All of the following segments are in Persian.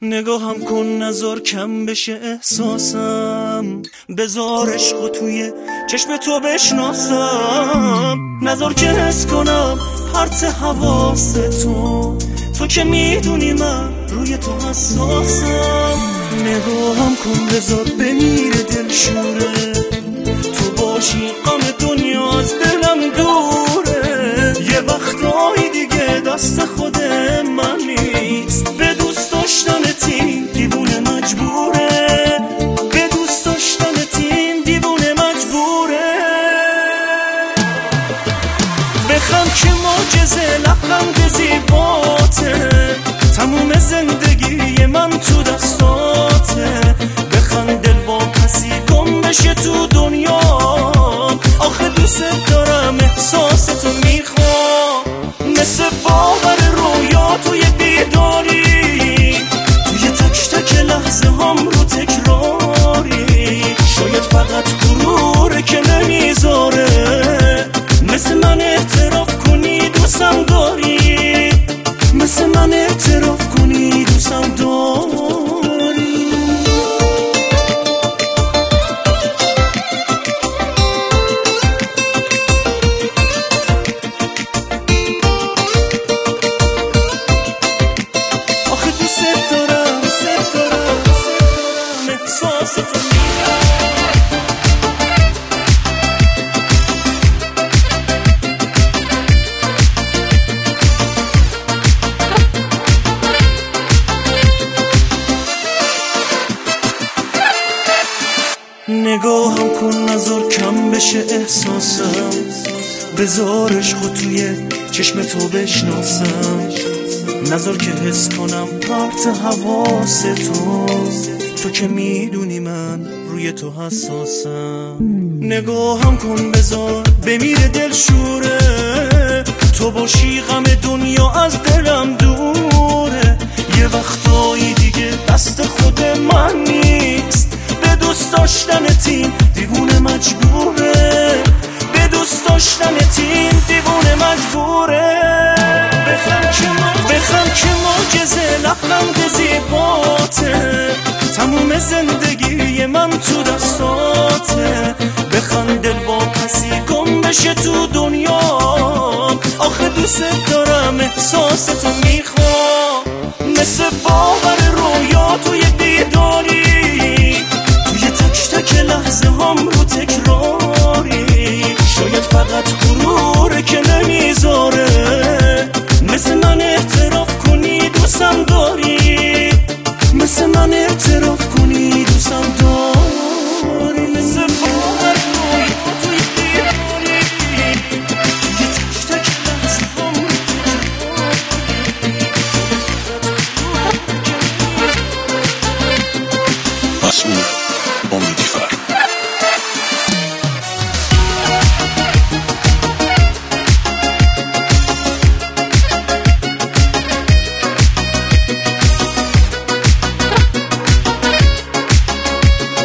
نگاهم کن نذار کم بشه احساسم، بذار عشقو توی چشم تو بشناسم، نذار که حس کنم پرت حواس تو که میدونی من روی تو حساسم. نگاهم کن بذار بمیره دلشوره، تو باشی غم دنیا از دلم دوره. یه وقتایی دیگه دست خود من نیست، به دوست داشتنت دیوونه مجبوره، به دوست داشتنت دیوونه مجبوره. بخند که معجزه لبخند زیباته، تموم زندگی من تو دستاته. بخند دل با کسی گم بشه تو دنیا، آخه دوست دارم احساس تو میخوام، مثل باور رویا توی بیداری، توی تک تک لحظه هم رو تکراری. شاید فقط غروره که نمیذاره مثل من اعتراف کنی دوستم داری، مثل من اعتراف کنی دوستم داری. آخه دوست دارم احساس تو نگاهم کن نذار کم بشه احساسم، بذار عشقو توی چشم تو بشناسم، نذار که حس کنم پرت حواس تو که میدونی من روی تو حساسم. نگاهم کن بذار بمیره دلشوره، تو باشی غم دنیا از دلم دوره. یه وقتایی دیگه دست خود من نیست، به دوست داشتنت دیوونه مجبوره، به دوست داشتنت دیوونه مجبوره. بخند که معجزه لبخند زیباته، تموم زندگی من تو دستاته. بخند دل با کسی گم بشه تو دنیا، آخه دوست دارم احساس تو میخوام، مثل باور رویا توی بیداری، توی تک تک لحظه هم رو تکراری. شاید فقط غروره که نمیذاره مثل من اعتراف کنی دوستم داری، مثل من اعتراف کنی دوستم داری. مثل باور رویا توی بیداری، توی تک تک لحظه هم رو تکراری. مسئول امیدی فرد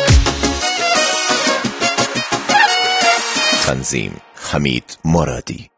تنظیم حمید مرادی.